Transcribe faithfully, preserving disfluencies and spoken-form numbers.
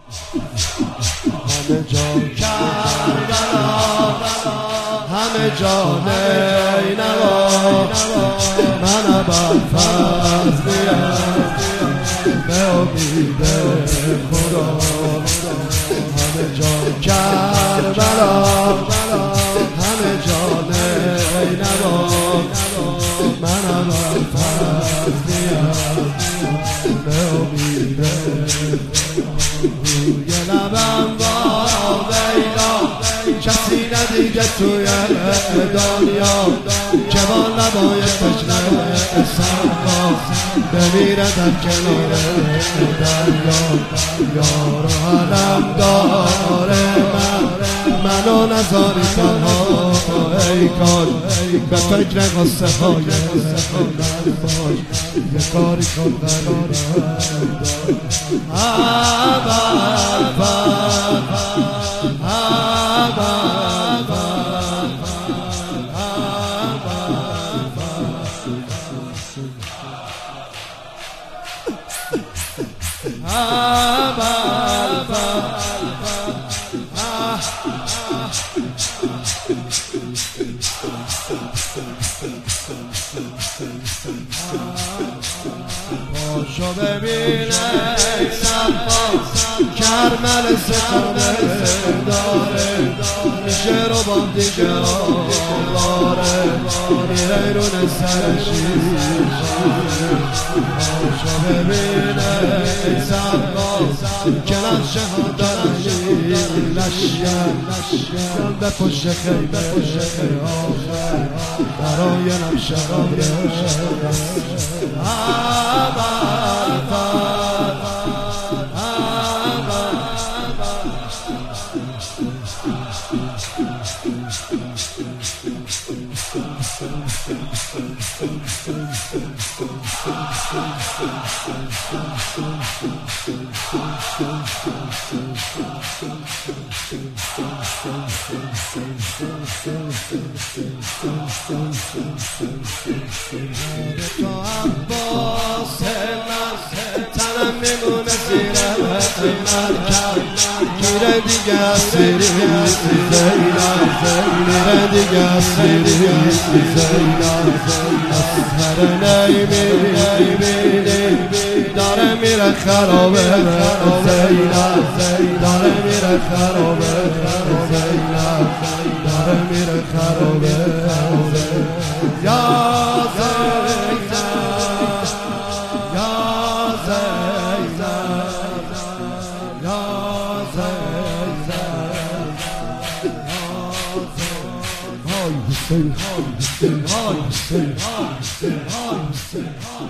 همه جا کربلا همه جا نینوا من ابوالفضلیم به امید خدا همه جا کربلا همه جا نینوا من ابوالفضلیم به امید روی لبم با ویلا کسی ندیگه توی دنیا که با لبای تشنه سرما بمیره در کنار دریا یار و حالم داره من منو نذاری تنها ای کاش به فکر قصه های من باش یه کاری کن قرارم پاشو ببینه سبا کرمل ستاره داره میشه رو با دیگه آواره میره رون سرشی پاشو ببینه سبا که لشه ها دارنی لشگر به پشت خیمه آخر برای نمشه های تو عباس من تنم میمونه زیر مرکب میره دیگه اسیری زیرم میره دیگه اسیری زیرم از هر نیمیدی داره میره خرابه زیرم داره میره خرابه زیرم داره میره خرابه یا Hüseyin, Hüseyin, Hüseyin, Hüseyin, Hüseyin, Hüseyin,